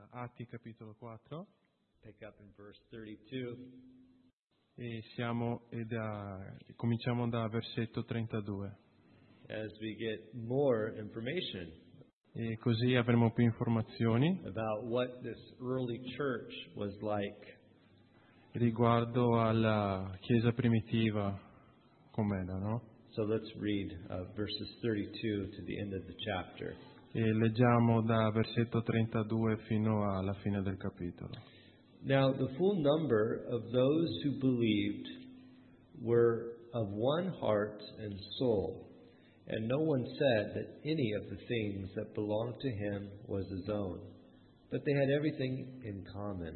Atti capitolo 4 Pick up in verse 32. e cominciamo da versetto 32 As we get more information e così avremo più informazioni about what this early church was like. riguardo alla chiesa primitiva com'era, no? So let's read verses 32 to the end of the chapter. E leggiamo da versetto 32 fino alla fine del capitolo. Now the full number of those who believed were of one heart and soul, and no one said that any of the things that belonged to him was his own, but they had everything in common.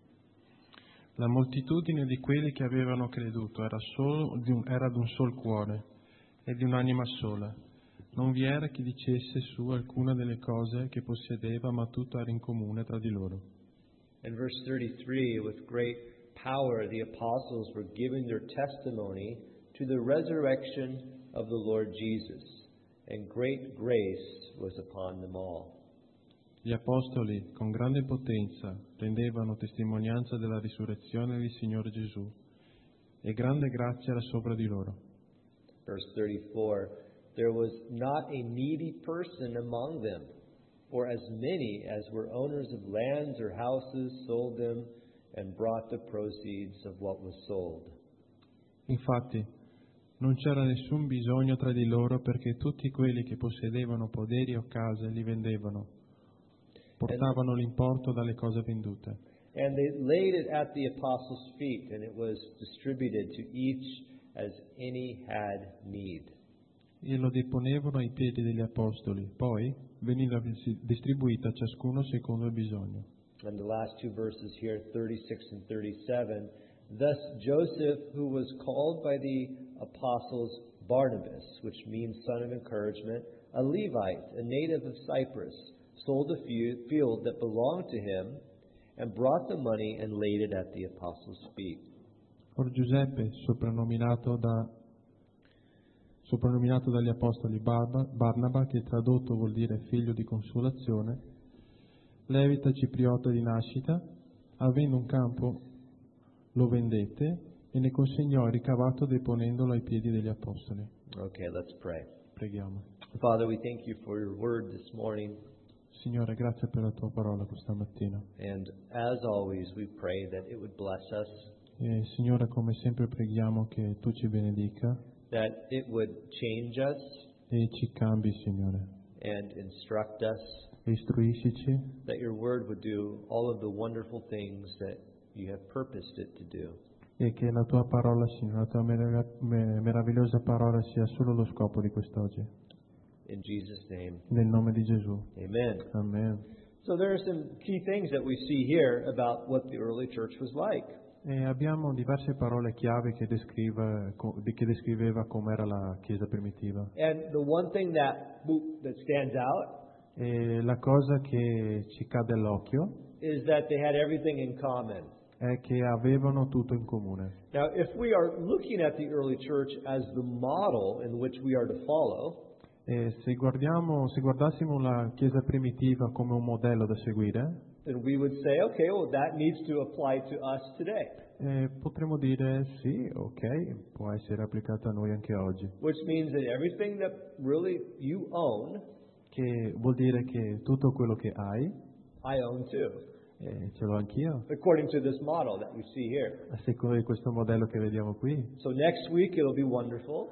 La moltitudine di quelli che avevano creduto era d'un sol cuore e di un'anima sola. Non vi era chi dicesse su alcuna delle cose che possedeva, ma tutto era in comune tra di loro. In verse 33, with great power the apostles were giving their testimony to the resurrection of the Lord Jesus, and great grace was upon them all. Gli apostoli, con grande potenza, rendevano testimonianza della risurrezione del Signore Gesù, e grande grazia era sopra di loro. Verse 34, there was not a needy person among them, for as many as were owners of lands or houses sold them and brought the proceeds of what was sold. Infatti, non c'era nessun bisogno tra di loro, perché tutti quelli che possedevano poderi o case li vendevano, portavano l'importo dalle cose vendute. And they laid it at the apostles' feet, and it was distributed to each as any had need. E lo deponevano ai piedi degli apostoli, poi veniva distribuita a ciascuno secondo il bisogno. And the last two verses here, 36 and 37, thus Joseph, who was called by the apostles Barnabas, which means son of encouragement, a Levite, a native of Cyprus, sold a field that belonged to him, and brought the money and laid it at the apostles' feet. Or Giuseppe, soprannominato dagli apostoli Barnaba, che tradotto vuol dire figlio di consolazione, levita cipriota di nascita, avendo un campo lo vendette e ne consegnò il ricavato deponendolo ai piedi degli apostoli. Okay, let's pray. Preghiamo. Father, we thank you for your word this morning. Signore, grazie per la tua parola questa mattina. And as always, we pray that it would bless us, E Signore, come sempre preghiamo che tu ci benedica that it would change us e ci cambi, Signore, and instruct us, e istruiscici, that your word would do all of the wonderful things that you have purposed it to do. e che la tua parola, Signore, la tua meravigliosa parola sia solo lo scopo di quest'oggi. In Jesus' name, Nel nome di Gesù. amen. Amen. So there are some key things that we see here about what the early church was like. E abbiamo diverse parole chiave che descriveva com'era la Chiesa primitiva. And the one thing that stands out E la cosa che ci cade all'occhio is that they had everything in common. è che avevano tutto in comune. Now, if we are looking at the early church as the model in which we are to follow, E se guardassimo la Chiesa primitiva come un modello da seguire, then we would say, okay, well, that needs to apply to us today. potremmo dire sì, ok, può essere applicata a noi anche oggi. Which means that everything that really you own, Che vuol dire che tutto quello che hai, I own too, ce l'ho anch'io, according to this model that we see here. a seconda di questo modello che vediamo qui. So next week it'll be wonderful.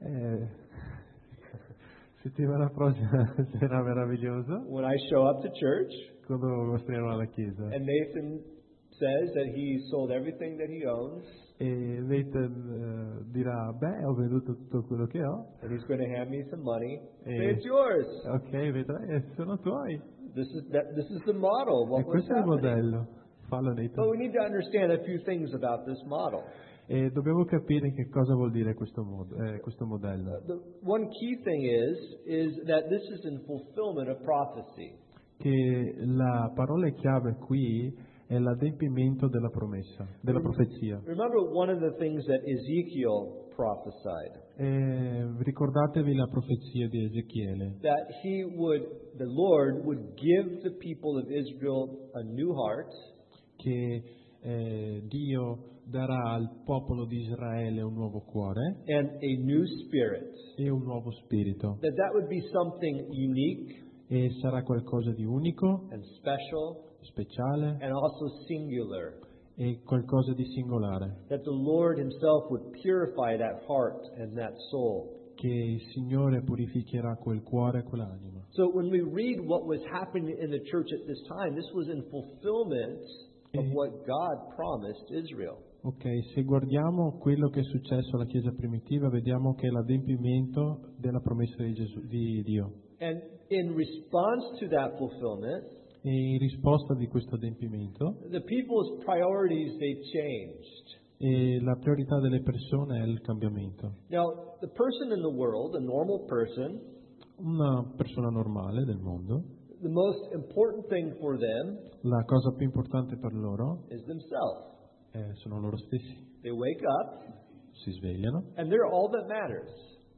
Settimana prossima sarà meraviglioso When I show up to church quando mostrerò alla Chiesa. and Nathan says that he sold everything that he owns, E Nathan dirà, beh, ho venduto tutto quello che ho. and he's going to hand me some money. Eh. Say, it's yours. Ok, vedrai, sono tuoi. This is the model of E what was questo è il happening. modello. Fallo, But Nathan. we need to understand a few things about this model. E dobbiamo capire che cosa vuol dire questo modello. The one key thing is that this is in fulfillment of prophecy. Che la parola chiave qui è l'adempimento della promessa, della profezia. Remember one of the things that Ezekiel prophesied, Ricordatevi la profezia di Ezechiele, that the Lord would give the people of Israel a new heart, che Dio darà al popolo di Israele un nuovo cuore and a new spirit. e un nuovo spirito, That would be something unique e sarà qualcosa di unico, and special speciale and also singular. e qualcosa di singolare, That the Lord Himself would purify that heart and that soul. che il Signore purificherà quel cuore e quell'anima. So when we read what was happening in the church at this time, this was in fulfillment of what God promised Israel. Ok, se guardiamo quello che è successo alla Chiesa primitiva, vediamo che è l'adempimento della promessa di Dio. And in response to that fulfillment, E in risposta di questo adempimento, the people's priorities, they changed. e la priorità delle persone è il cambiamento. Now, the person in the world, a normal person, Una persona normale del mondo, the most important thing for them la cosa più importante per loro is themselves. sono loro stessi. They wake up, Si svegliano. and they're all that matters.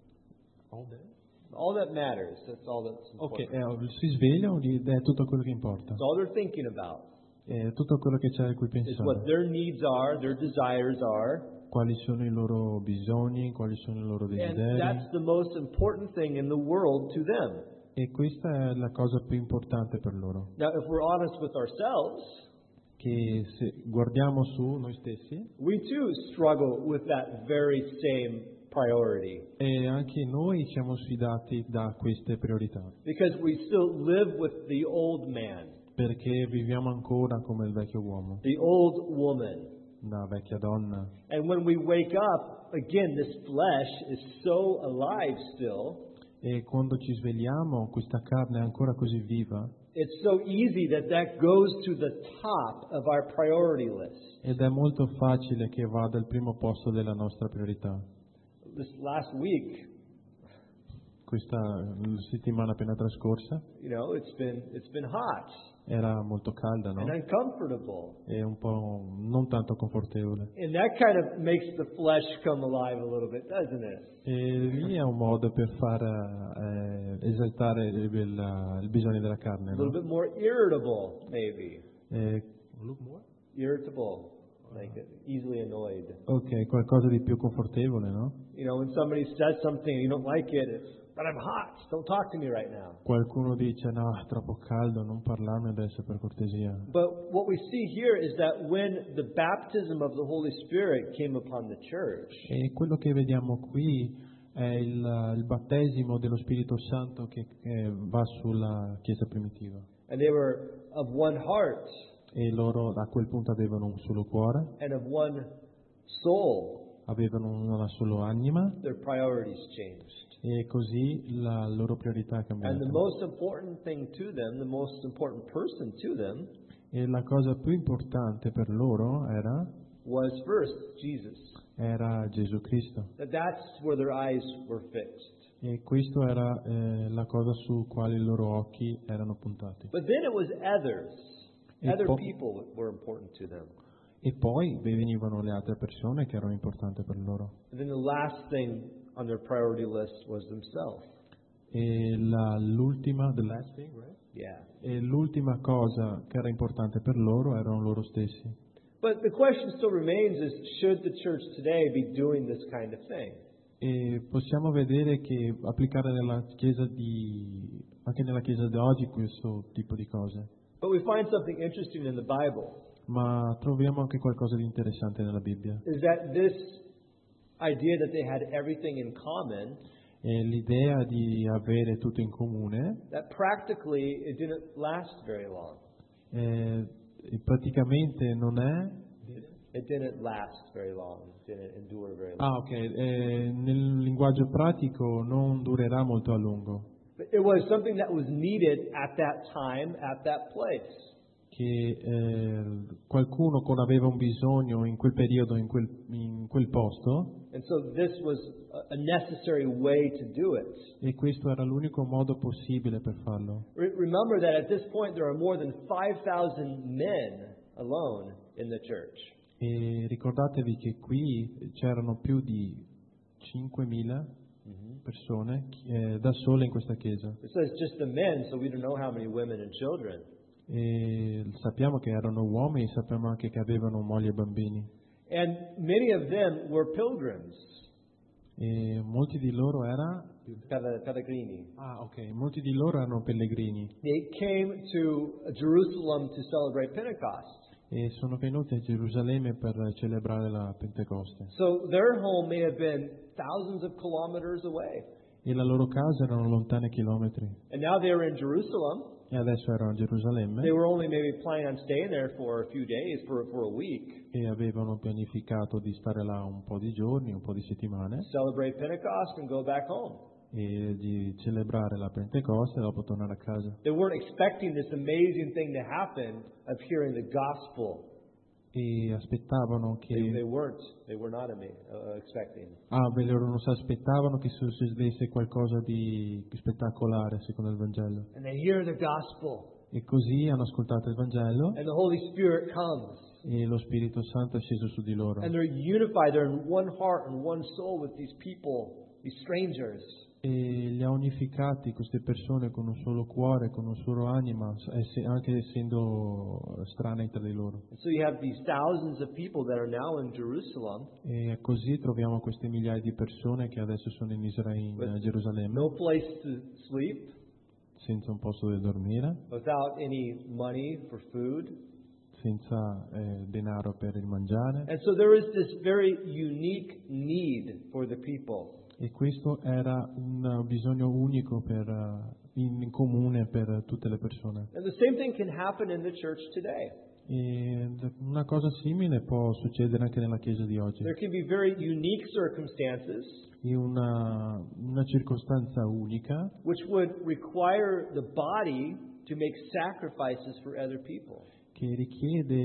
All that matters. That's all that's Ok, important. si svegliano ed è tutto quello che importa. That's all they're thinking about È tutto quello che c'è a cui is what pensare. their needs are, their desires are, Quali sono i loro bisogni, quali sono i loro and desideri. that's the most important thing in the world to them. E questa è la cosa più importante per loro. Now, if we're honest with ourselves, Che se guardiamo su noi stessi, we too struggle with that very same priority e anche noi siamo sfidati da queste priorità. because we still live with the old man, Perché viviamo ancora come il vecchio uomo, the old woman. la vecchia donna. And when we wake up, again, this flesh is so alive still. E quando ci svegliamo, questa carne è ancora così viva. It's so easy that goes to the top of our priority list. Ed è molto facile che vada al primo posto della nostra priorità. This last week, Questa settimana appena trascorsa it's been hot era molto calda, no? and uncomfortable. E un po' non tanto confortevole. And that kind of makes the flesh come alive a little bit, doesn't it? E lì è un modo per far esaltare il bisogno della carne, A little no? bit more irritable, maybe. Irritable? Irritable, like easily annoyed. Ok, qualcosa di più confortevole, no? When somebody says something and you don't like it, it's, but I'm hot. Don't talk to me right now. Qualcuno dice no, è troppo caldo, non parlarmi adesso per cortesia. But what we see here is that when the baptism of the Holy Spirit came upon the church, E quello che vediamo qui è il battesimo dello Spirito Santo che va sulla Chiesa primitiva. and they were of one heart E loro a quel punto avevano un solo cuore, and of one soul, avevano una sola anima, their priorities changed. e così la loro priorità è And cambiata. the most important thing to them, the most important person to them, E la cosa più importante per loro was first Jesus. era Gesù Cristo. That's where their eyes were fixed. E questo era la cosa su quale i loro occhi erano puntati. But then it was others. E Other po- people were important to them. E poi venivano le altre persone che erano importanti per loro. And then the last thing on their priority list was themselves. E l'ultima, the last thing, right? Yeah. E l'ultima cosa che era importante per loro erano loro stessi. But the question still remains is, should the church today be doing this kind of thing? E possiamo vedere che applicare anche nella Chiesa di oggi questo tipo di cose. But we find something interesting in the Bible, Ma troviamo anche qualcosa di interessante nella Bibbia. is that this idea that they had everything in common, E l'idea di avere tutto in comune that practically it didn't last very long. praticamente non è... It didn't last very long. It didn't endure very long. Ah, ok. Nel linguaggio pratico non durerà molto a lungo. But it was something that was needed at that time, at that place. Che qualcuno aveva un bisogno in quel periodo, in quel posto, And so this was a necessary way to do it. e questo era l'unico modo possibile per farlo. Remember that at this point there are more than 5,000 men alone in the church. E ricordatevi che qui c'erano più di 5.000 persone da sole in questa chiesa. It says just the men, so we don't know how many women and children. E sappiamo che erano uomini, sappiamo anche che avevano mogli e bambini. And many of them were pilgrims. E molti di loro Pellegrini. molti di loro erano pellegrini They came to Jerusalem to celebrate Pentecost. e sono venuti a Gerusalemme per celebrare la Pentecoste. So their home may have been thousands of kilometers away. E la loro casa erano lontane chilometri. And now they were in Jerusalem. E adesso erano a Gerusalemme They were only maybe planning on staying there for a few days, for a week. e avevano pianificato di stare là un po' di giorni, un po' di settimane Celebrate Pentecost and go back home. e di celebrare la Pentecoste e dopo tornare a casa. They weren't expecting this amazing thing to happen of hearing the gospel. E aspettavano che They were not expecting. loro non si aspettavano che succedesse qualcosa di spettacolare secondo il Vangelo. And they hear the gospel, E così hanno ascoltato il Vangelo and the Holy Spirit comes, e lo Spirito Santo è sceso su di loro. and they're unified. They're in one heart and one soul with these people, these strangers. E li ha unificati queste persone con un solo cuore, con un solo anima, anche essendo strane tra di loro. And so you have these thousands of people that are now in Jerusalem, E così troviamo queste migliaia di persone che adesso sono in Israele, in Gerusalemme, no place to sleep, senza un posto dove dormire, without any money for food. senza denaro per il mangiare. And so there is this very unique need for the people. E questo era un bisogno unico in comune per tutte le persone. And the same thing can happen in the church today. E una cosa simile può succedere anche nella Chiesa di oggi. There can be very unique circumstances In una circostanza unica which would require the body to make sacrifices for other people. che richiede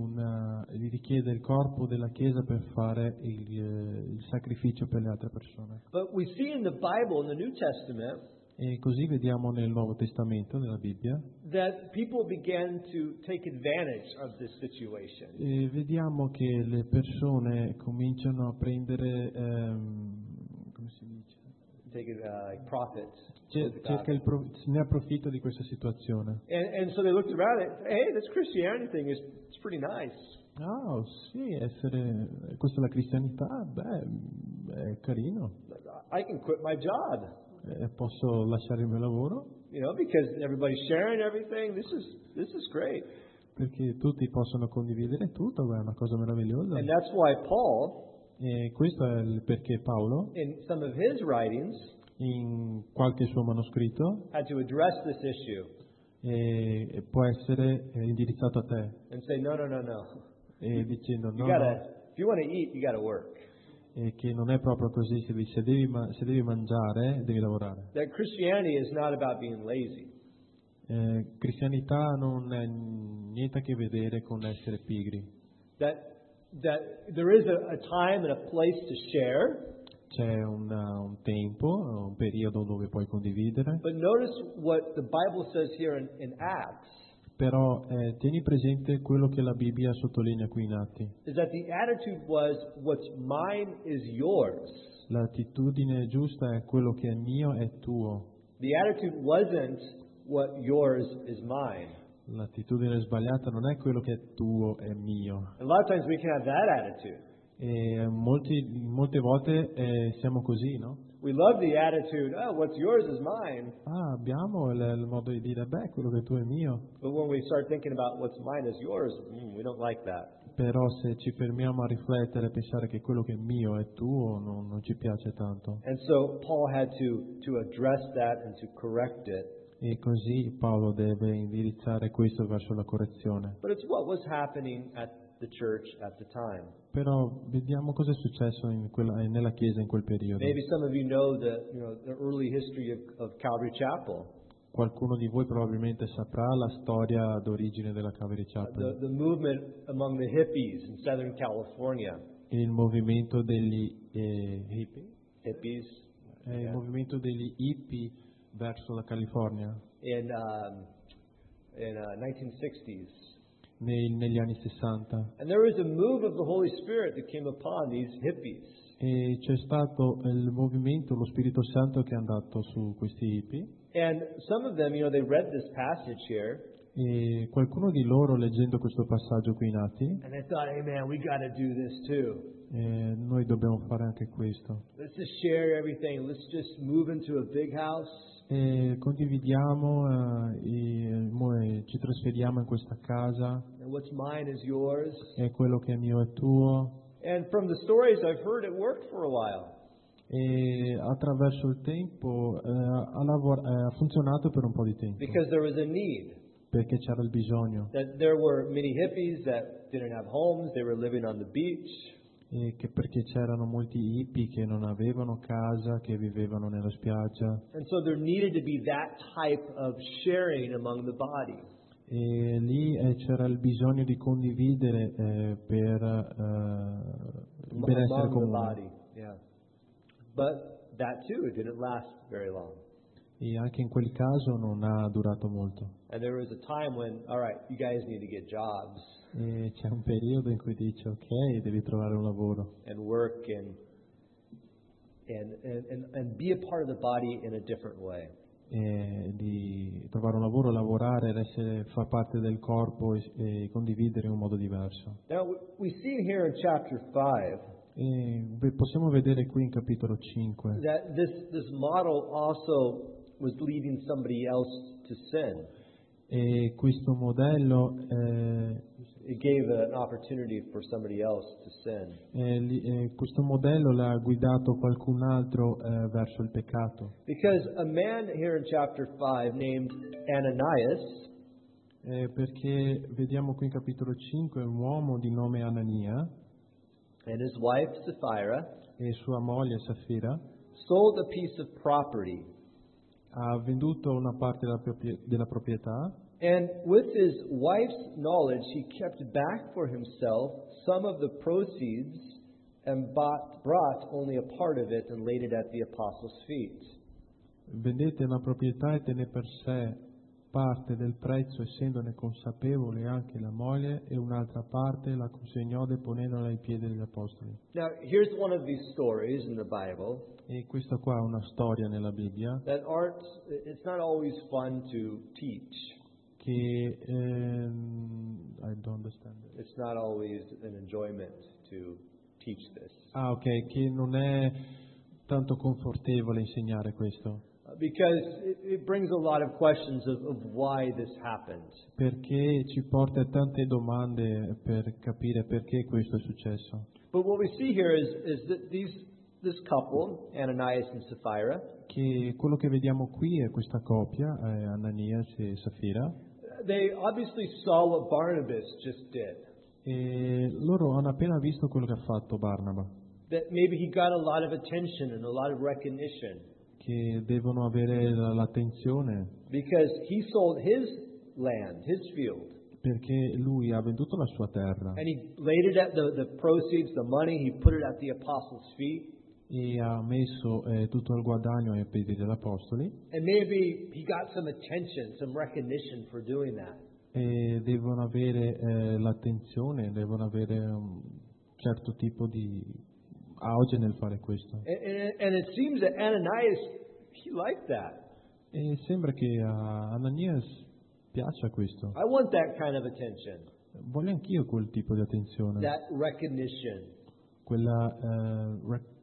il corpo della Chiesa per fare il sacrificio per le altre persone. But we see in the Bible, in the New Testament, E così vediamo nel Nuovo Testamento, nella Bibbia, that people began to take advantage of this situation. e vediamo che le persone cominciano a prendere, come si dice? Take like profits. Ne approfitto di questa situazione. And so they looked around and said, hey, this Christianity thing it's pretty nice. Ah, sì, questa è la cristianità, è carino. I can quit my job, Posso lasciare il mio lavoro because everybody's sharing everything. This is great. perché tutti possono condividere tutto, è una cosa meravigliosa. And that's why Paul, E questo è il perché Paolo, in some of his writings, in qualche suo manoscritto, had to address this issue può essere indirizzato a te, and say, no. dicendo You no, gotta, if you want to eat, you gotta work. che non è proprio così, se devi mangiare, devi lavorare. That Christianity is not about being lazy. Cristianità non ha niente a che vedere con essere pigri. That there is a time and a place to share. C'è un tempo, un periodo dove puoi condividere, But notice what the Bible says here in Acts, però tieni presente quello che la Bibbia sottolinea qui in Atti. is that the attitude was, what's mine is yours. L'attitudine giusta è quello che è mio è tuo. The attitude wasn't what yours is mine. L'attitudine sbagliata non è quello che è tuo è mio. A lot of times we can have that attitude. E molte volte siamo così, no? We love the attitude, oh, what's yours is mine. Abbiamo il modo di dire, quello che tu è mio. But when we start thinking about what's mine is yours, we don't like that. Però se ci fermiamo a riflettere e pensare che quello che è mio è tuo, non ci piace tanto. And so Paul had to address that and to correct it. E così Paolo deve indirizzare questo verso la correzione. But it's what was happening at the church at the time. Però vediamo cosa è successo nella Chiesa in quel periodo. Maybe some of you know the early history of Calvary Chapel. Qualcuno di voi probabilmente saprà la storia d'origine della Calvary Chapel. The movement among the hippies in Southern California. Il movimento degli hippie? Hippies. Il movimento degli hippie verso la California. In 1960s. negli anni 60 And there was a move of the Holy Spirit that came upon these hippies. e c'è stato il movimento, lo Spirito Santo che è andato su questi hippie And some of them, they read this passage here, e qualcuno di loro leggendo questo passaggio qui in Atti and they thought, hey man, we got to do this too. noi dobbiamo fare anche questo. Let's just share everything. Let's just move into a big house. E condividiamo ci trasferiamo in questa casa And what's mine is yours. e quello che è mio è tuo. And from the stories I've heard, it worked for a while. E attraverso il tempo ha funzionato per un po' di tempo Because there was a need. perché c'era il bisogno That there were many hippies that didn't have homes. They were living on the beach. e perché c'erano molti hippie che non avevano casa, che vivevano nella spiaggia And so there needed to be that type of sharing among the body. e lì c'era il bisogno di condividere per essere Among the comuni. body. Yeah. But that too, it didn't last very long. E anche in quel caso non ha durato molto. And there was a time when, all right, you guys need to get jobs E c'è un periodo in cui dice ok, devi trovare un lavoro and work and be a part of the body in a different way. e di trovare un lavoro, lavorare, far parte del corpo e condividere in un modo diverso. Now, we see here in chapter 5 Possiamo vedere qui in capitolo 5 that this model also was leading somebody else to sin. e questo modello It gave an opportunity for somebody else to sin. questo modello l'ha guidato qualcun altro verso il peccato. Because a man here in chapter 5 named Ananias, Perché vediamo qui in capitolo 5 un uomo di nome Anania and his wife Sapphira e sua moglie Safira sold a piece of property. ha venduto una parte della proprietà And with his wife's knowledge, he kept back for himself some of the proceeds and brought only a part of it and laid it at the apostles' feet. vendette una proprietà e tenne per sé parte del prezzo, essendone consapevole anche la moglie, e un'altra parte la consegnò deponendola ai piedi degli apostoli. Now, here's one of these stories in the Bible E questa qua è una storia nella Bibbia that it's not always fun to teach. che I don't understand. It's not always an enjoyment to teach this. Ok, che non è tanto confortevole insegnare questo, Because it brings a lot of questions of why this happened. perché ci porta a tante domande per capire perché questo è successo. But what we see here is that this couple, Ananias and Sapphira, Che quello che vediamo qui è questa coppia, Ananias e Safira, they obviously saw what Barnabas just did. e loro hanno appena visto quello che ha fatto Barnaba, That maybe he got a lot of attention and a lot of recognition che devono avere l'attenzione because he sold his land, his field, perché lui ha venduto la sua terra and he laid it at the proceeds, the money, he put it at the apostles' feet. e ha messo tutto il guadagno ai piedi degli apostoli And maybe he got some attention, some recognition for doing that. e devono avere l'attenzione, devono avere un certo tipo di auge nel fare questo. And it seems that Ananias, he liked that. E sembra che a Ananias piaccia questo. I want that kind of attention, Voglio anch'io quel tipo di attenzione, that recognition, quella,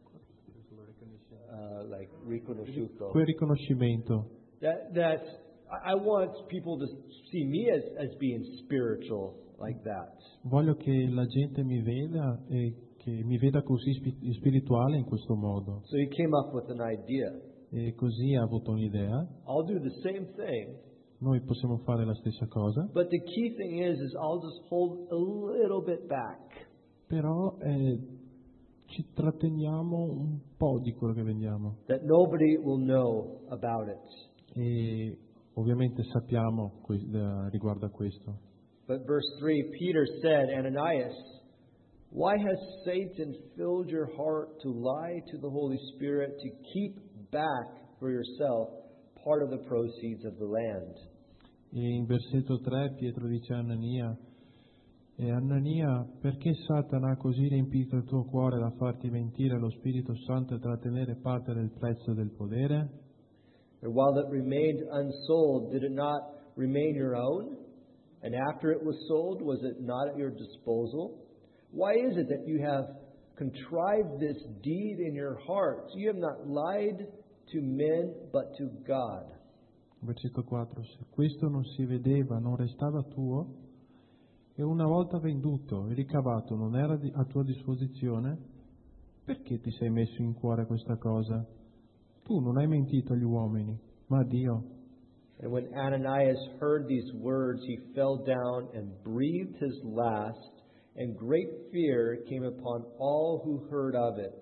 like riconosciuto. quel riconoscimento. That I want people to see me as being spiritual like that. Voglio che la gente mi veda e che mi veda così spirituale in questo modo. So he came up with an idea. E così ha avuto un'idea. I'll do the same thing, Noi possiamo fare la stessa cosa, but the key thing is I'll just hold a little bit back. però ci tratteniamo un po' di quello che vendiamo. That nobody will know about it. E ovviamente sappiamo riguardo a questo. But verse 3, Peter said, Ananias, why has Satan filled your heart to lie to the Holy Spirit to keep back for yourself part of the proceeds of the land? E in versetto 3 Pietro dice a Anania, E Anania, perché Satana ha così riempito il tuo cuore da farti mentire lo Spirito Santo e trattenere parte del prezzo del podere? And while it remained unsold, did it not remain your own? And after it was sold, was it not at your disposal? Why is it that you have contrived this deed in your hearts? You have not lied to men, but to God. Versetto 4. Se questo non si vedeva, non restava tuo, e una volta venduto e ricavato non era a tua disposizione, perché ti sei messo in cuore questa cosa? Tu non hai mentito agli uomini, ma a Dio. And when Ananias heard these words, he fell down and breathed his last, and great fear came upon all who heard of it.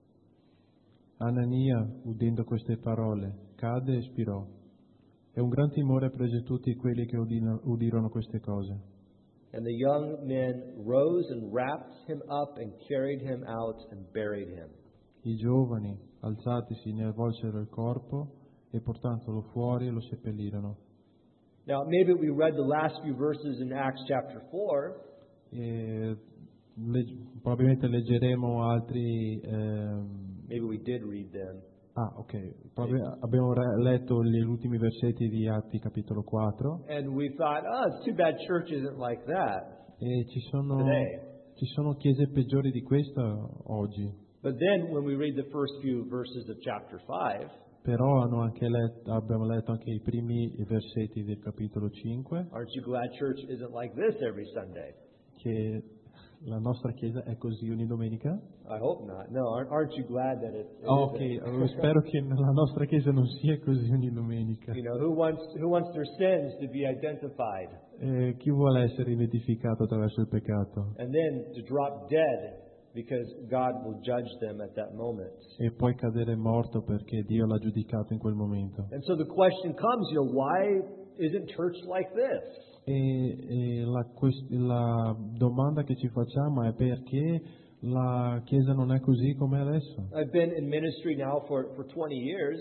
Anania, udendo queste parole, cadde e spirò, e un gran timore prese tutti quelli che udirono queste cose. And the young men rose and wrapped him up and carried him out and buried him. I giovani, alzatisi, ne avvolsero il corpo e portandolo fuori lo seppellirono. Now, maybe we read the last few verses in Acts chapter 4. E probabilmente leggeremo altri. Maybe we did read them. Ok. Abbiamo letto gli ultimi versetti di Atti capitolo 4. And we thought, it's too bad church isn't like that E ci today. sono chiese peggiori di questa oggi. But then when we read the first few verses of chapter 5, Però abbiamo letto anche i primi versetti del capitolo 5, aren't you glad church isn't like this every Sunday? che la nostra chiesa è così ogni domenica. I hope not. No, aren't you glad that it Ok, spero che la nostra chiesa non sia così ogni domenica. You know, who wants their sins to be identified? Chi vuole essere identificato attraverso il peccato? And then to drop dead because God will judge them at that moment. E poi cadere morto perché Dio l'ha giudicato in quel momento. And so the question comes, why isn't church like this? E la domanda che ci facciamo è perché la Chiesa non è così come adesso. I've been in ministry now for 20 years.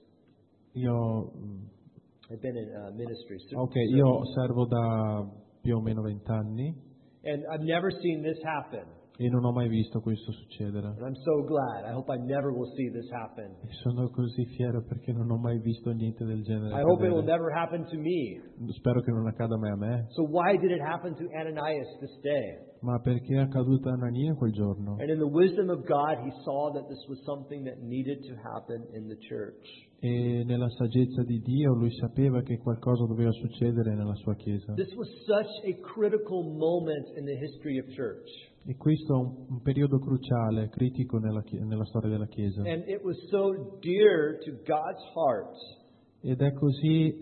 I've been in ministry. Io servo da più o meno 20 anni. And I've never seen this happen. E non ho mai visto questo succedere. And I'm so glad. I hope I never will see this happen. E sono così fiero perché non ho mai visto niente del genere. I hope it will never happen to me. Spero che non accada mai a me. So why did it happen to Ananias this day? Ma perché è accaduto a Anania quel giorno? And in the wisdom of God, he saw that this was something that needed to happen in the church. E nella saggezza di Dio lui sapeva che qualcosa doveva succedere nella sua chiesa. This was such a critical moment in the history of church. E questo è un periodo cruciale, critico nella storia della Chiesa. And it was so dear to God's heart. Ed è così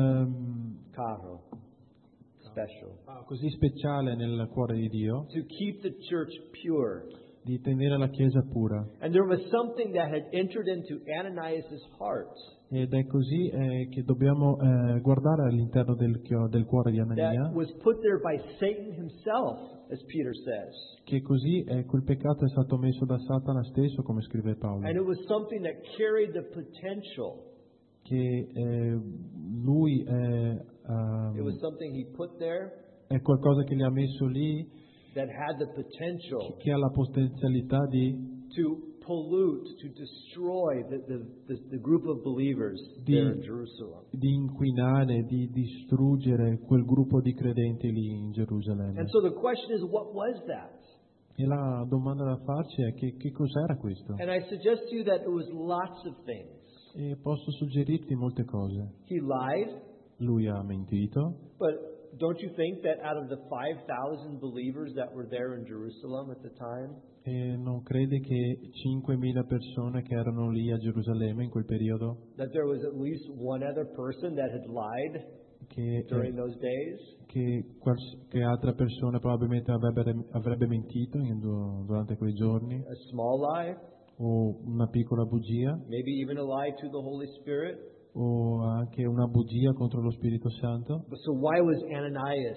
Caro. Special. così speciale nel cuore di Dio To keep the church pure. di tenere la Chiesa pura. And there was something that had entered into Ananias' heart. Ed è così che dobbiamo guardare all'interno del cuore di Anania, That was put there by Satan himself, as Peter says. che così quel peccato è stato messo da Satana stesso, come scrive Paolo, And it was something that carried the potential. che lui It was something he put there è qualcosa che gli ha messo lì, that had the potential che ha la potenzialità di to pollute, to destroy the group of believers there in Jerusalem. di inquinare, di distruggere quel gruppo di credenti lì in Gerusalemme. And so the question is, what was that? E la domanda da farci è che cos'era questo? And I suggest to you that it was lots of things. E posso suggerirti molte cose. He lied, Lui ha mentito, but don't you think that out of the 5,000 believers that were there in Jerusalem at the time, e non crede che 5.000 persone che erano lì a Gerusalemme in quel periodo, that there was at least one other person that had lied che during those days? che altra persona probabilmente avrebbe mentito durante quei giorni, A small lie, o una piccola bugia, maybe even a lie to the Holy Spirit. o anche una bugia contro lo Spirito Santo. But so why was Ananias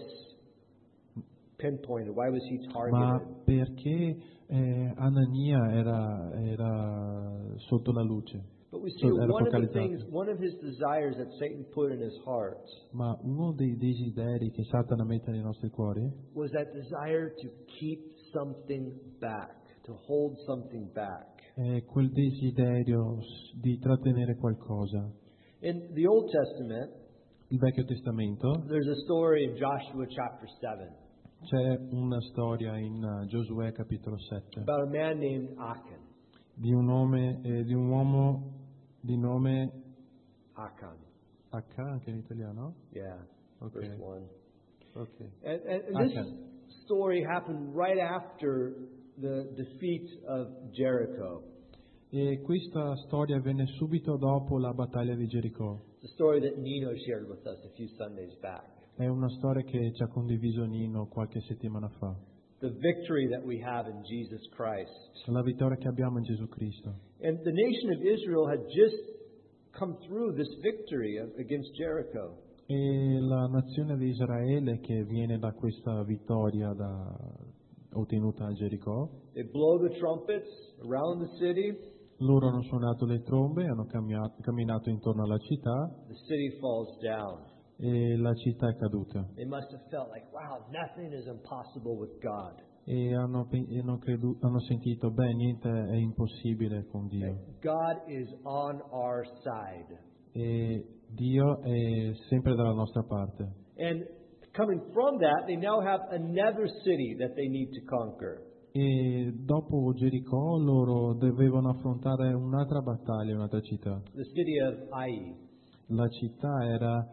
pinpointed? Why was he Ma targeted? perché Anania era sotto la luce? But we see Era one of the focalizzato. things, one of his desires that Satan put in his heart Ma uno dei desideri che Satana mette nei nostri cuori was that desire to keep something back, to hold something back. è quel desiderio di trattenere qualcosa. In the Old Testament, Il Vecchio Testamento there's a story in Joshua chapter 7 c'è una storia in Giosuè capitolo 7 about a man named Achan. di un uomo di nome Achan. H anche in italiano? Yeah, Okay. verse 1. Ok. And this story happened right after the defeat of Jericho. E questa storia avvenne subito dopo la battaglia di Gericò. It's a story that Nino shared with us a few Sundays back. È una storia che ci ha condiviso Nino qualche settimana fa. The victory that we have in Jesus Christ. La vittoria che abbiamo in Gesù Cristo. And the nation of Israel had just come through this victory against Jericho. E la nazione di Israele che viene da questa vittoria ottenuta a Gericò, They blow the trumpets around the city. loro hanno suonato le trombe, hanno camminato intorno alla città The city falls down. e la città è caduta. They must have felt like, wow, nothing is impossible with God. E hanno sentito, niente è impossibile con Dio. God is on our side. E Dio è sempre dalla nostra parte. And coming from that, they now have another city that they need to conquer. E dopo Gericò loro dovevano affrontare un'altra battaglia, un'altra città. The city of Ai. La città era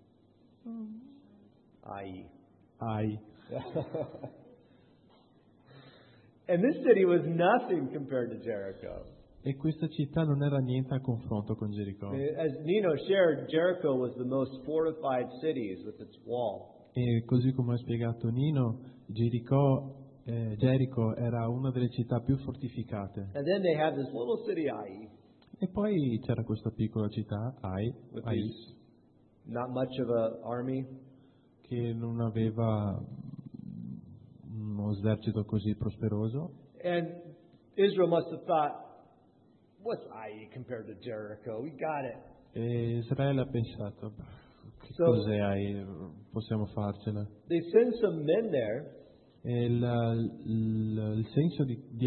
Ai. Ai. And this city was nothing compared to Jericho. E questa città non era niente a confronto con Gericò. As Nino shared, Jericho was the most fortified cities with its wall. E così come ha spiegato Nino, Gerico era una delle città più fortificate. And then they had this little city, Ai, E poi c'era questa piccola città, Ai, not much of an army. che non aveva uno esercito così prosperoso. And Israel must have thought, what's Ai compared to Jericho? We got it. E Israele ha pensato, che So- cos'è Ai, possiamo farcela. They send some men there, E il senso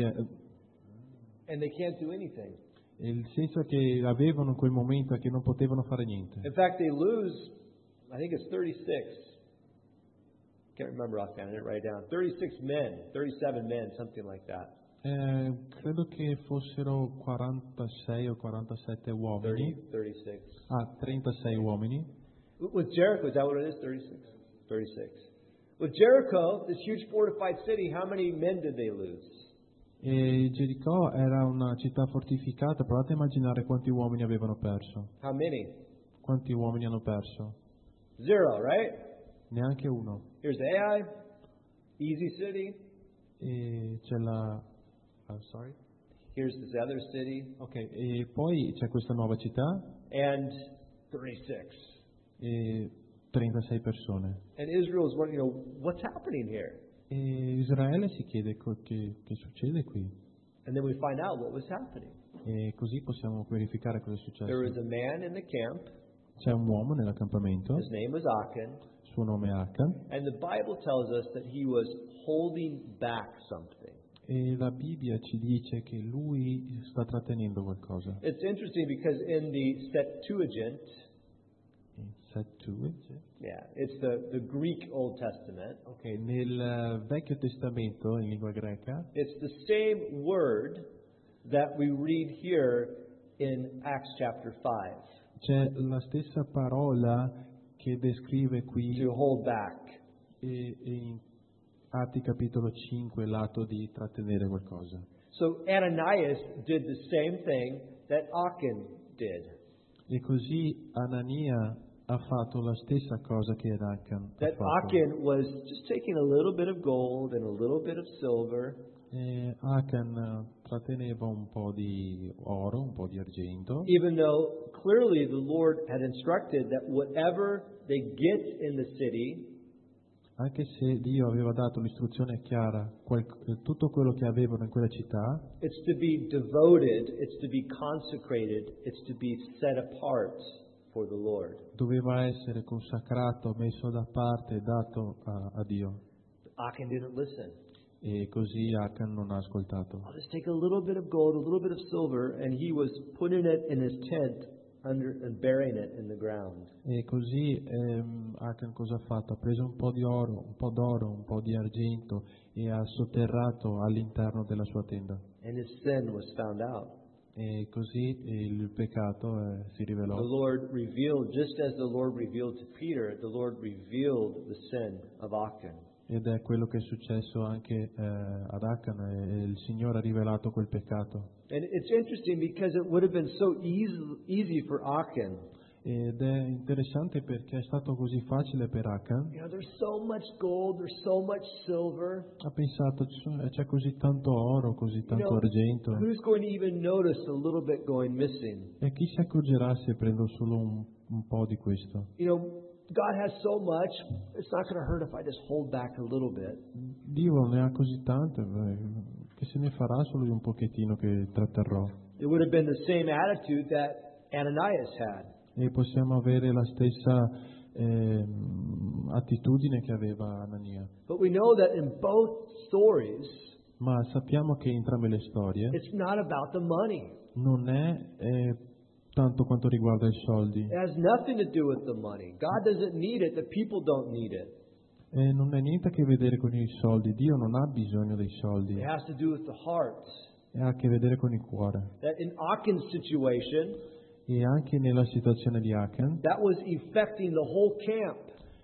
and they can't do anything. il senso che avevano in quel momento è che non potevano fare niente. In fact, they lose, I think it's 36. Can't remember offhand, I didn't write it down. 36 men, 37 men, something like that. Credo che fossero 46 o 47 uomini. 36. 36 uomini. With Jericho, is that what it is? 36? 36. With Jericho, this huge fortified city, how many men did they lose? E Gericò era una città fortificata. Provate a immaginare quanti uomini avevano perso. How many? Quanti uomini hanno perso? 0, right? Neanche uno. Here's Ai, easy city. E c'è la... sorry? Here's this other city, Ok, e poi c'è questa nuova città and 36. e 36 persone. And Israel's wondering, what's happening here? E Israele si chiede che succede qui. And then we find out what was happening. E così possiamo verificare cosa è There was successo. a man in the camp. C'è un uomo nell'accampamento, His name was Achan. suo nome è Achan, And the Bible tells us that he was holding back something. e la Bibbia ci dice che lui sta trattenendo qualcosa. It's interesting because in the Septuagint, yeah, it's the Greek Old Testament, Ok, nel Vecchio Testamento, in lingua greca, it's the same word that we read here in Acts chapter 5, c'è la stessa parola che descrive qui to hold back. in Atti capitolo 5 l'atto di trattenere qualcosa. So Ananias did the same thing that Achan did. E così Anania ha fatto la stessa cosa che Achan ha That fatto. Achan was just taking a little bit of gold and a little bit of silver, E Achan tratteneva un po' di oro, un po' di argento, even though clearly the Lord had instructed that whatever they get in the city, anche se Dio aveva dato l'istruzione chiara, tutto quello che avevano in quella città, it's to be devoted, it's to be consecrated, it's to be set apart for the Lord. doveva essere consacrato, messo da parte e dato a Dio. Achan didn't listen. E così Achan non ha ascoltato. I'll just take a little bit of gold, a little bit of silver, and he was putting it in his tent and burying it in the ground. E così Achan cosa ha fatto? Ha preso un po' di oro, un po' d'oro, un po' di argento e ha sotterrato all'interno della sua tenda. And his sin was found out. E così il peccato si rivelò. The Lord revealed, just as the Lord revealed to Peter, the Lord revealed the sin of Achan. Ed è quello che è successo anche ad Achan, e il Signore ha rivelato quel peccato. And it's interesting because it would have been so easy for Achan. Ed è interessante perché è stato così facile per Achan. You know, there's so much gold, there's so much silver. Ha pensato, c'è così tanto oro, così tanto argento. Who's going to even notice a little bit going missing? E chi si accorgerà se prendo solo un po' di questo? You know, God has so much, it's not going to hurt if I just hold back a little bit. Dio ne ha così tante, che se ne farà solo di un pochettino che tratterrò. It would have been the same attitude that Ananias had. E possiamo avere la stessa attitudine che aveva Anania. But we know that in both stories, Ma sappiamo che in entrambe le storie it's not about the money. non è tanto quanto riguarda i soldi. It has nothing to do with the money. God doesn't need it, the people don't need it. E non ha niente a che vedere con i soldi. Dio non ha bisogno dei soldi. It has to do with the heart. E ha a che vedere con il cuore. That in Achan's situation, E anche nella situazione di Achan, that was affecting the whole camp,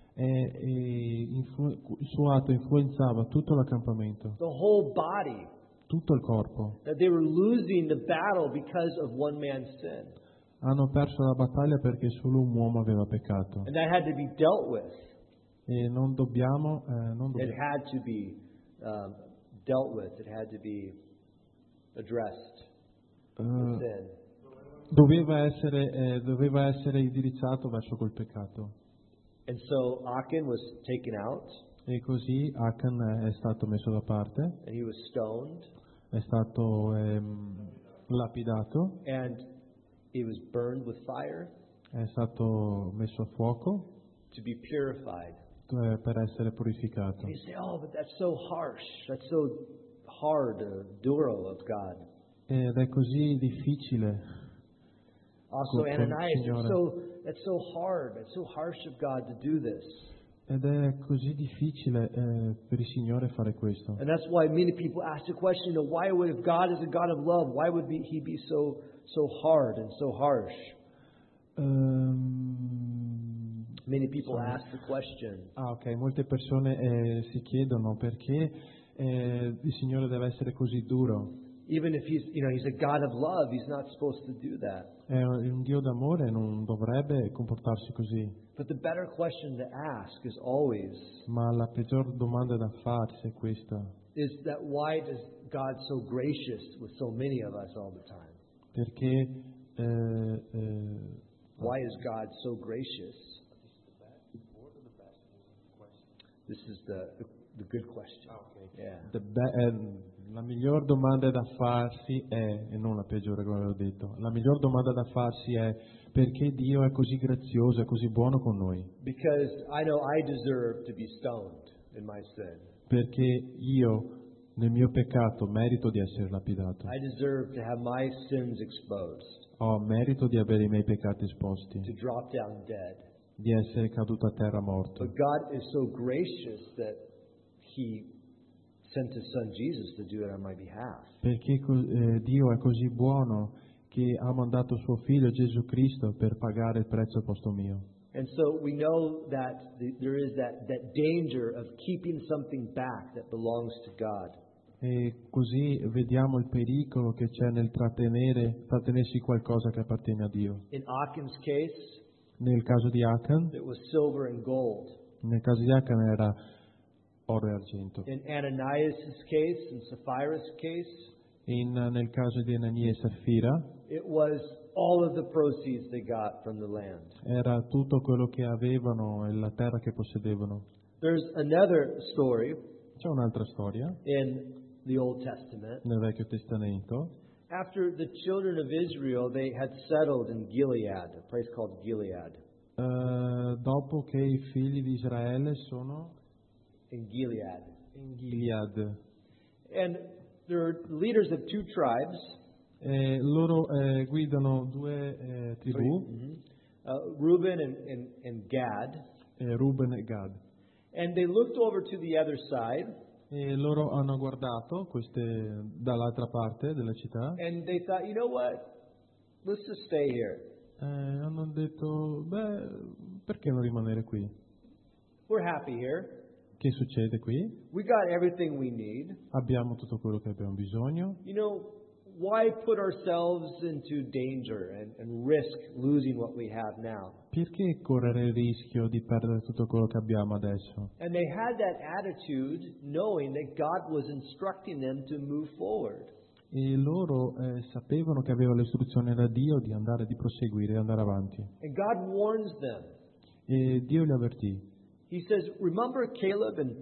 il suo atto influenzava tutto l'accampamento, the whole body. tutto il corpo. That they were losing the battle because of one man's sin. Hanno perso la battaglia perché solo un uomo aveva peccato. And that had to be dealt with. E non dobbiamo It had to be dealt with. It had to be addressed. The sin. doveva essere indirizzato verso quel peccato. And so Achan was taken out, E così Achan è stato messo da parte, and he was stoned, è stato lapidato, and he was burned with fire è stato messo a fuoco to be purified. per essere purificato. And you say, oh, but that's so harsh. That's so hard, duro of God. Ed è così difficile. Also, Con Ananias, Signore. that's so hard. That's so harsh of God to do this. Ed è così difficile per il Signore fare questo. And that's why many people ask the question, why would, if God is a God of love, why would he be so hard and so harsh? Many people ask the question. Ok, molte persone si chiedono perché il Signore deve essere così duro. Even if he's a God of love, he's not supposed to do that. È un Dio d'amore, non dovrebbe comportarsi così. But the better question to ask is always, Ma la peggior domanda da farsi è questa. is that why is God so gracious with so many of us all the time? Perché Why is God so gracious? This is the good question. Yeah. la miglior domanda da farsi è, e non la peggiore come ho detto, la miglior domanda da farsi è perché Dio è così grazioso, è così buono con noi. Because I know I deserve to be stoned in my sin. Perché io nel mio peccato merito di essere lapidato. I deserve to have my sins exposed, Ho merito di avere i miei peccati esposti, to drop down dead. di essere caduto a terra morto. But God is so gracious that He sent His Son Jesus to do it on my behalf. Perché Dio è così buono che ha mandato suo figlio Gesù Cristo per pagare il prezzo al posto mio. And so we know that there is that danger of keeping something back that belongs to God. E così vediamo il pericolo che c'è nel trattenersi qualcosa che appartiene a Dio. In Achan's case, Nel caso di Achan, it was silver and gold. nel caso di Achan era oro e argento. In Ananias' case, in Sapphira's case, Nel caso di Anania e Saffira it was all of the proceeds they got from the land. era tutto quello che avevano e la terra che possedevano. There's another story C'è un'altra storia in the Old Testament. nel Vecchio Testamento. After the children of Israel, they had settled in Gilead, a place called Gilead. Dopo che i figli di Israele sono In Gilead. in Gilead. And there are leaders of two tribes. Loro guidano due tribù, Reuben and Gad. Ruben e Gad. And they looked over to the other side, E loro hanno guardato dall'altra parte della città and they thought, you know what? Let's just stay here. hanno detto, perché non rimanere qui? We're happy here. Che succede qui? We got everything we need. Abbiamo tutto quello che abbiamo bisogno. You know, why put ourselves into danger and risk losing what we have now? Perché correre il rischio di perdere tutto quello che abbiamo adesso? And they had that attitude knowing that God was instructing them to move forward. E loro sapevano che avevano l'istruzione da Dio di proseguire, di andare avanti. And God warns them. E Dio li avvertì. He says, remember Caleb and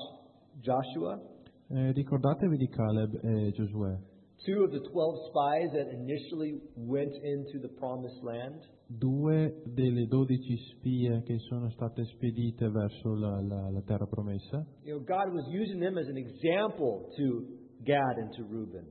Joshua, Ricordatevi di Caleb e Giosuè, 2 of the 12 spies that initially went into the promised land? 2 delle 12 spie che sono state spedite verso la terra promessa. You know, God was using them as an example to Gad and to Reuben.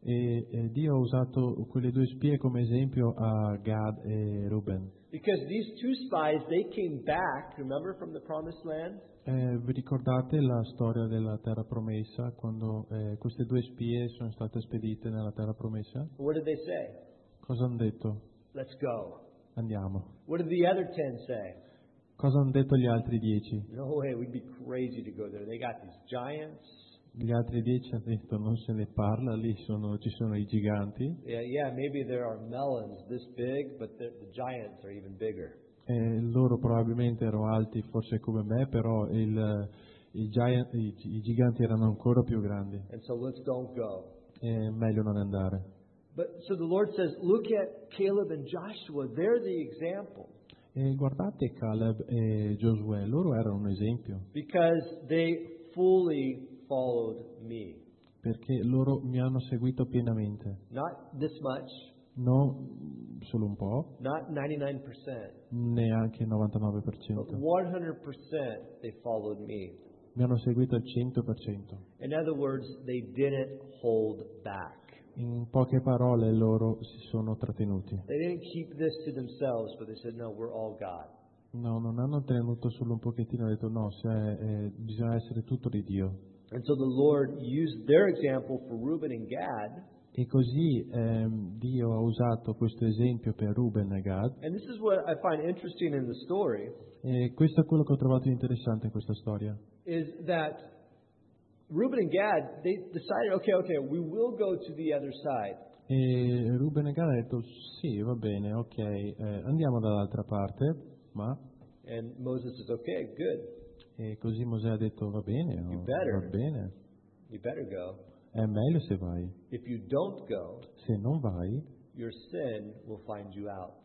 E Dio ha usato quelle 2 spie come esempio a Gad e Ruben. Because these 2 spies, they came back, remember, from the promised land? Vi ricordate la storia della terra promessa, quando queste 2 spie sono state spedite nella terra promessa? What did they say? Cosa hanno detto? Let's go. Andiamo. What did the other 10 say? Cosa hanno detto gli altri 10? No way, we'd be crazy to go there. They got these giants. Gli altri 10 hanno detto non se ne parla, lì ci sono i giganti. Yeah, maybe there are melons this big, but the giants are even bigger. Loro probabilmente erano alti forse come me, però i giganti erano ancora più grandi. And so don't go. È meglio non andare. But so the Lord says, look at Caleb and Joshua. They're the example. E guardate Caleb e Giosuè, loro erano un esempio, Because they fully followed me. perché loro mi hanno seguito pienamente, Not this much, non solo un po', not 99%, neanche il but 99%, 100% they followed me. mi hanno seguito al 100%. In other words, they didn't hold back. In poche parole loro si sono trattenuti. They didn't keep this to themselves, but they said, no, we're all God. No, non hanno tenuto solo un pochettino, hanno detto no, bisogna essere tutto di Dio. And so the Lord used their example for Reuben and Gad. E così Dio ha usato questo esempio per Ruben e Gad. And this is what I find interesting in the story, E questo è quello che ho trovato interessante in questa storia. is that Reuben and Gad, they decided, okay, we will go to the other side. E Ruben e Gad hanno detto sì, va bene, ok, andiamo dall'altra parte, ma... And Moses says, okay, good. E così Mosè ha detto va bene, You better. va bene, You better go. è meglio se vai. If you don't go, Se non vai, your sin will find you out.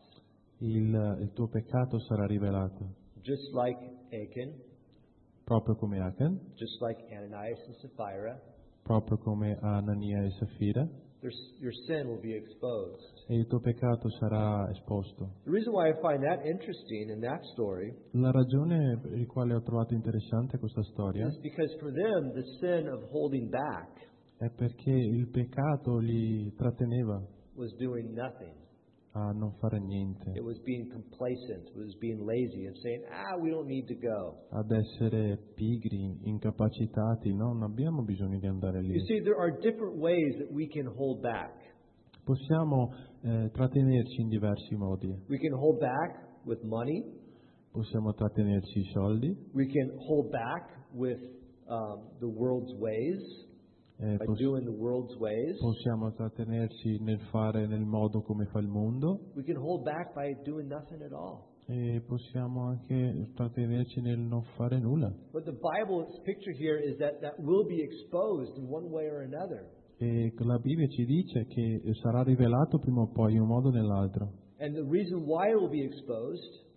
il tuo peccato sarà rivelato, Just like Achan, proprio come Achan, just like Ananias and Sapphira, proprio come Anania e Safira, your sin will be exposed. e il tuo peccato sarà esposto. The reason why I find that interesting in that story La ragione per la quale ho trovato interessante questa storia is because for them, the sin of holding back è perché il peccato li tratteneva was doing nothing. a non fare niente, It was being complacent. It was being lazy and saying, we don't need to go. ad essere pigri, incapacitati, no, non abbiamo bisogno di andare You lì. see, there are different ways that we can hold back. Possiamo trattenerci in diversi modi. We can hold back with money. Possiamo trattenerci i soldi, We can hold back with the world's ways, by doing the world's ways. possiamo trattenerci nel fare nel modo come fa il mondo, We can hold back by doing nothing at all. e possiamo anche trattenerci nel non fare nulla. But the Bible's picture here is that will be exposed in one way or another. E la Bibbia ci dice che sarà rivelato prima o poi in un modo o nell'altro. And the reason why it will be exposed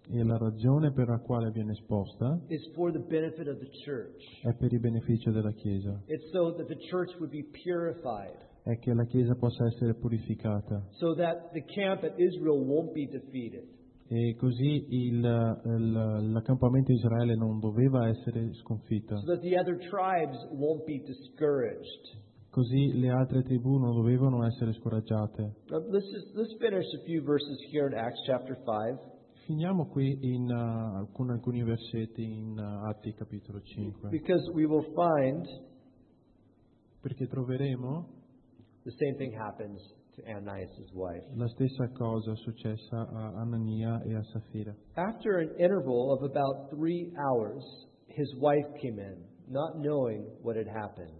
E la ragione per la quale viene esposta is for the benefit of the church. è per il beneficio della Chiesa, It's so that the church would be purified, è che la Chiesa possa essere purificata so that the camp at Israel won't be defeated, e così l'accampamento di Israele non doveva essere sconfitta, so that the other tribes won't be discouraged. così le altre tribù non dovevano essere scoraggiate. Let's finish a few verses here in Acts chapter 5. Finiamo qui con alcuni versetti in Atti capitolo 5, Because we will find perché troveremo the same thing happens to Ananias' wife. la stessa cosa successa a Anania e a Safira. After an interval of about 3 hours, his wife came in, not knowing what had happened.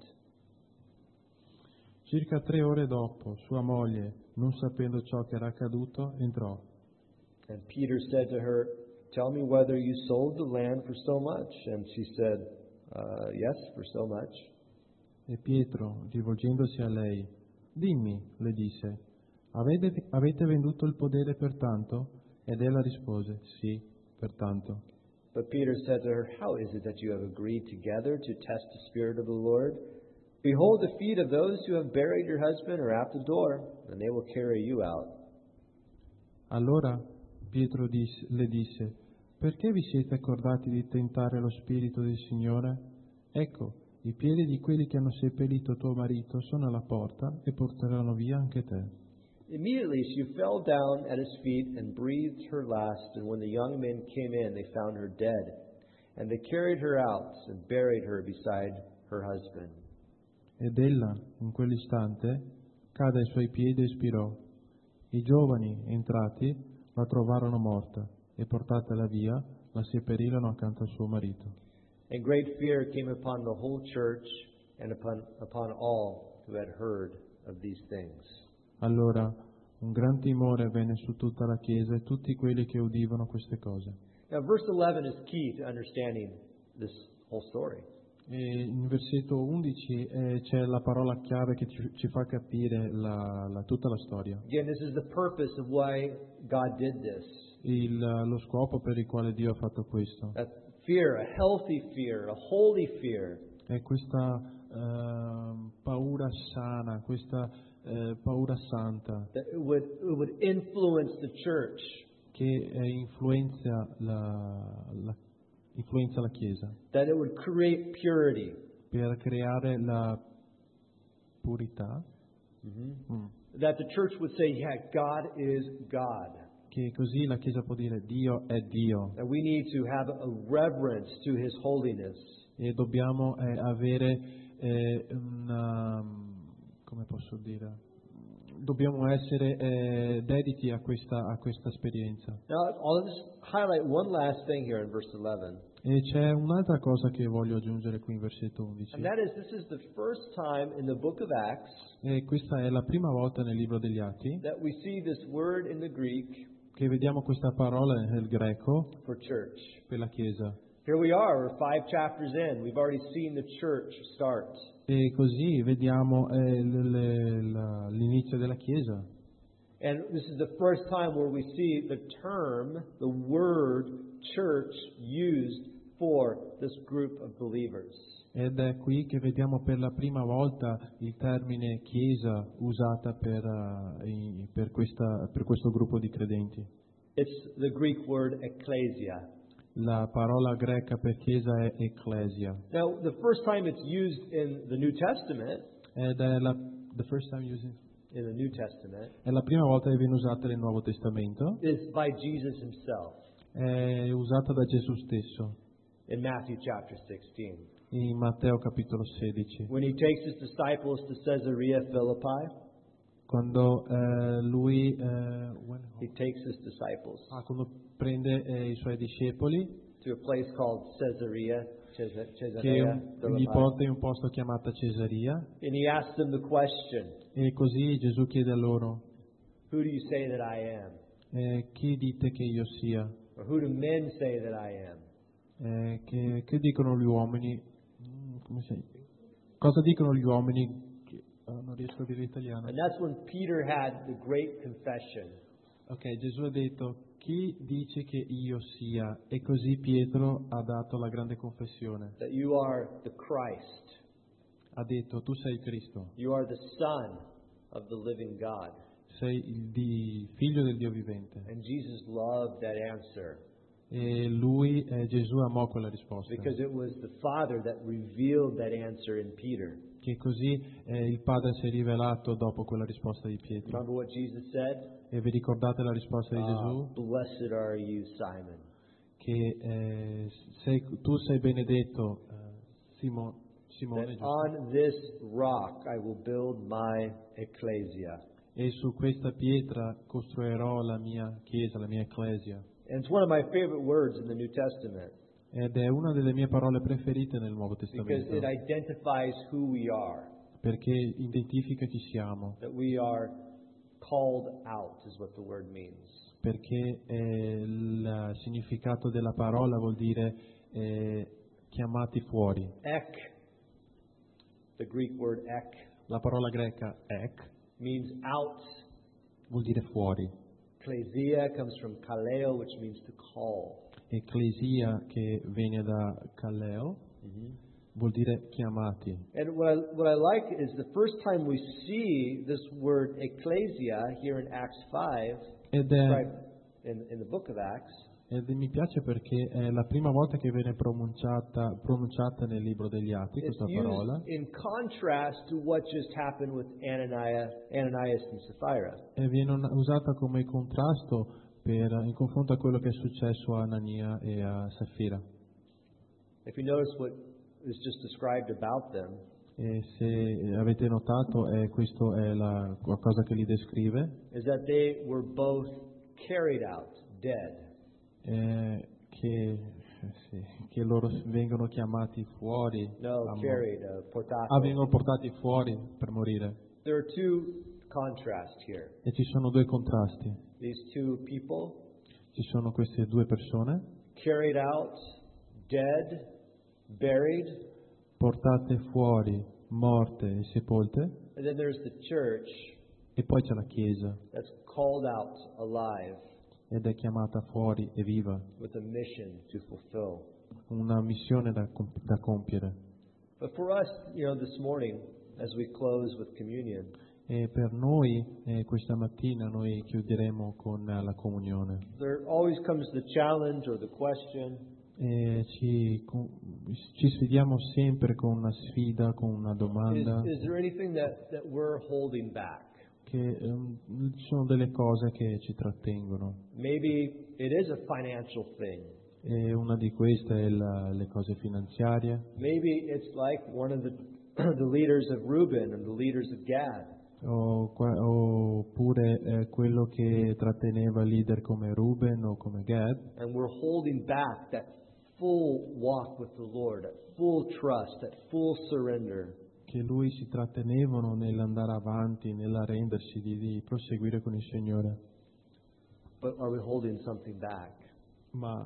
Circa 3 ore dopo, sua moglie, non sapendo ciò che era accaduto, entrò. And Peter said to her, "Tell me whether you sold the land for so much." And she said, "Yes, for so much." E Pietro, rivolgendosi a lei, dimmi, le disse, avete venduto il podere per tanto? Ed ella rispose, sì, per tanto. But Peter said to her, "How is it that you have agreed together to test the Spirit of the Lord? Behold, the feet of those who have buried your husband are at the door, and they will carry you out." Allora Pietro le disse, perché vi siete accordati di tentare lo Spirito del Signore? Ecco, i piedi di quelli che hanno seppellito tuo marito sono alla porta e porteranno via anche te. Immediately she fell down at his feet and breathed her last, and when the young men came in, they found her dead. And they carried her out and buried her beside her husband. Ed ella, in quell'istante, cade ai suoi piedi e spirò. I giovani, entrati, la trovarono morta e portatela via, la seppellirono accanto al suo marito. And great fear came upon the whole church and upon all who had heard of these things. Allora un gran timore venne su tutta la Chiesa e tutti quelli che udivano queste cose. Now, verse 11 is key to understanding this whole story. E in versetto 11 c'è la parola chiave che ci fa capire tutta la storia. Again, this is the purpose of why God did this. Lo scopo per il quale Dio ha fatto questo. That fear, a healthy fear, a holy fear. È questa paura sana, questa paura santa That it would influence the church. che influenza la Chiesa, That it would create purity. per creare la purità, That the church would say, yeah, God is God. che così la Chiesa può dire Dio è Dio And we need to have a reverence to His holiness. e dobbiamo avere come posso dire, dobbiamo essere dediti a questa esperienza. Now, I'll just highlight one last thing here in verse 11. E c'è un'altra cosa che voglio aggiungere qui in versetto 11. And that is, this is the first time in the book of Acts E questa è la prima volta nel libro degli Atti that we see this word in the Greek che vediamo questa parola nel greco for church. per la Chiesa. Here we are, we're 5 chapters in. We've already seen the church start. E così vediamo l'inizio della Chiesa. And this is the first time where we see the term, the word church used for this group of believers. Ed è qui che vediamo per la prima volta il termine Chiesa usata per questo gruppo di credenti. It's the Greek word ecclesia. La parola greca per Chiesa è ecclesia. Now, the first time it's used in the New Testament, Ed è the first time using in the New Testament, è la prima volta che viene usata nel Nuovo Testamento, is by Jesus himself è usata da Gesù stesso in Matthew chapter 16. in Matteo capitolo 16, When he takes his disciples to Caesarea Philippi, quando lui he takes his disciples quando prende i suoi discepoli to a place called Caesarea che gli Philippi. porta in un posto chiamato Cesaria And he asks them the question, e così Gesù chiede a loro who do you say that I am? chi dite che io sia? Or who do men say that I am? Che dicono gli uomini? Cosa dicono gli uomini? Non riesco a dire italiano. And that's when Peter had the great confession. Ok, Gesù ha detto chi dici che io sia? E così Pietro ha dato la grande confessione. that you are the Christ, Ha detto, tu sei il Cristo, you are the Son of the living God. sei il figlio del Dio vivente. And Jesus loved that answer E Gesù amò quella risposta. because it was the Father that revealed that answer in Peter. Che così il Padre si è rivelato dopo quella risposta di Pietro. Remember what Jesus said? E vi ricordate la risposta di Gesù? Blessed are you, Simon. Che tu sei benedetto, Simone That giusto? on this rock I will build my ecclesia. E su questa pietra costruirò la mia chiesa, la mia ecclesia. And it's one of my favorite words in the New Testament Ed è una delle mie parole preferite nel Nuovo because Testamento, it identifies who we are. perché identifica chi siamo, That we are called out is what the word means. perché il significato della parola vuol dire chiamati fuori. Ek, the Greek word ek, La parola greca ek means out. vuol dire fuori. Ecclesia comes from kaleo, which means to call. Ecclesia, che viene da Kalleo, vuol dire chiamati. And what I like is the first time we see this word ecclesia here in Acts 5, Ed described in the book of Acts, mi piace perché è la prima volta che viene pronunciata nel libro degli Atti it's questa parola, used in contrast to what just happened with Ananias and Sapphira. e viene usata come contrasto in confronto a quello che è successo a Anania e a Safira. If you notice what is just described about them, E se avete notato, questo è qualcosa che li descrive, is that they were both carried out, dead. che loro vengono chiamati fuori, No, carried, portato. vengono portati fuori per morire. There are two contrasts here. E ci sono due contrasti. These two people Ci sono queste due persone carried out, dead, buried, portate fuori, morte e sepolte, and then there's the church e poi c'è la Chiesa that's called out alive ed è chiamata fuori e viva, with a mission to fulfill. una missione da compiere. But for us, this morning, as we close with communion, E per noi questa mattina noi chiuderemo con la comunione. there always comes the challenge or the question, E ci sfidiamo sempre con una sfida, con una domanda, is there anything that we're holding back? che ci sono delle cose che ci trattengono. Maybe it is a financial thing. E una di queste è le cose finanziarie. Maybe it's like one of the leaders of Reuben and the leaders of Gad. Oppure quello che tratteneva leader come Ruben o come Gad, And we're holding back that full walk with the Lord, that full trust, that full surrender. che lui si trattenevano nell'andare avanti, nell'arrendersi, di proseguire con il Signore. But are we holding something back? Ma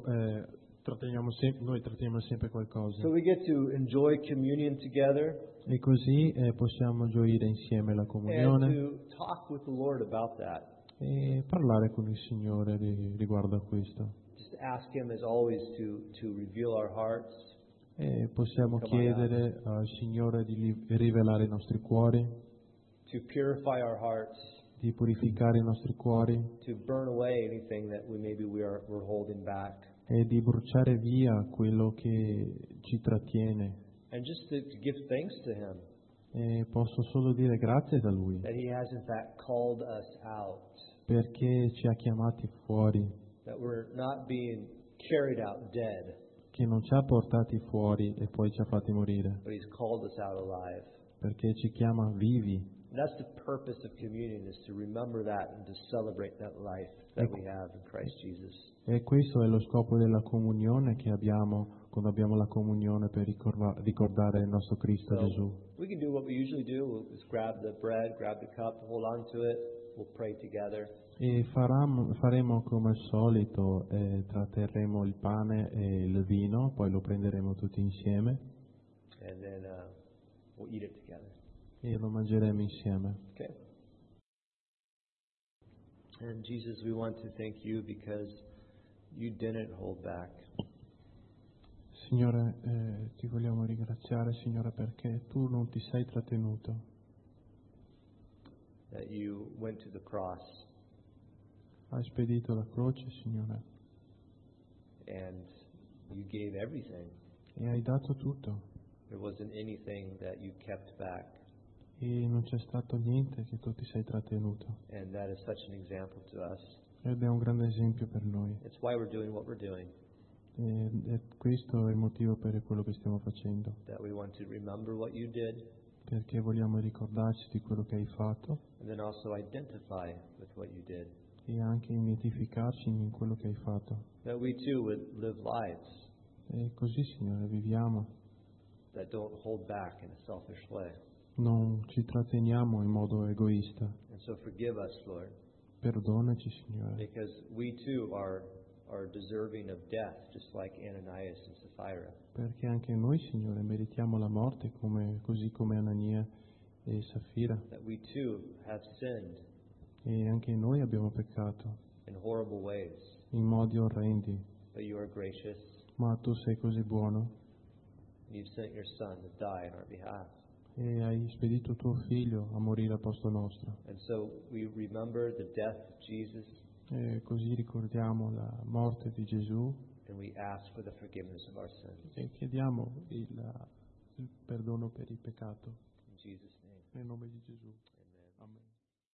noi tratteniamo sempre qualcosa. So we get to enjoy communion together E così possiamo gioire insieme la and comunione to talk with the Lord about that. e parlare con il Signore riguardo a questo. Just ask Him, as always, to reveal our hearts. E possiamo chiedere al Signore di rivelare i nostri cuori, To purify our hearts, di purificare i nostri cuori to burn away anything that we're holding back, e di bruciare via quello che ci trattiene. and just to give thanks to Him E posso solo dire grazie da Lui, that He has in fact called us out, perché ci ha chiamati fuori, that we're not being carried out dead, che non ci ha portati fuori e poi ci ha fatti morire, but He's called us out alive. perché ci chiama vivi. And that's the purpose of communion, is to remember that and to celebrate that life that we have in Christ Jesus. E questo è lo scopo della comunione che abbiamo quando abbiamo la comunione, per ricordare il nostro Cristo Gesù. We can do what we usually do. We'll just grab the bread, grab the cup, hold on to it. We'll pray together. E faremo come al solito, tratterremo il pane e il vino, poi lo prenderemo tutti insieme And then we'll eat it together. e lo mangeremo insieme. Okay? And Jesus, we want to thank you because you didn't hold back. Signore, ti vogliamo ringraziare, Signore, perché tu non ti sei trattenuto, That you went to the cross hai spedito la croce, Signore, and you gave everything. e hai dato tutto, There wasn't anything that you kept back. e non c'è stato niente che tu ti sei trattenuto, And that is such an example to us. ed è un grande esempio per noi. It's why we're doing what we're doing. E questo è il motivo per quello che stiamo facendo, That we want to remember what you did perché vogliamo ricordarci di quello che hai fatto and then also identify with what you did. e anche identificarci in quello che hai fatto. That we too would live lives E così, Signore, viviamo, that don't hold back in a selfish way. non ci tratteniamo in modo egoista. And so forgive us, Lord, Perdonaci, Signore, because we too are deserving of death, just like Ananias and Sapphira. perché anche noi, Signore, meritiamo la morte così come Anania e Safira, That we too have sinned e anche noi abbiamo peccato in horrible ways, in modi orrendi, but you are gracious ma tu sei così buono and you've sent your Son to die on our behalf. e hai spedito tuo Figlio a morire al posto nostro. And so we remember the death of Jesus E così ricordiamo la morte di Gesù and we ask for the forgiveness of our sins. e chiediamo il perdono per il peccato. In Jesus' name, Nel nome di Gesù. amen. Amen.